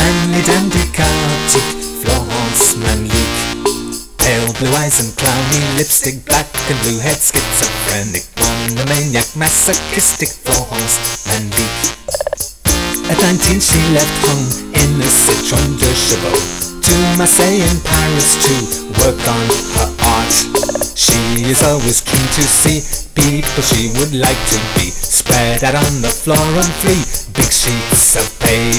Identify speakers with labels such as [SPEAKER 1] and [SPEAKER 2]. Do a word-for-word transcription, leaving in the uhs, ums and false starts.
[SPEAKER 1] Manly dandy Cartique, Florence Manlique. Pale blue eyes and clowny lipstick, black and blue head, schizophrenic, monomaniac, masochistic, Florence Manlique. At nineteen she left home in a Citroën de Chevaux to Marseille and Paris to work on her art. She is always keen to see people she would like to be spread out on the floor on three big sheets of paper.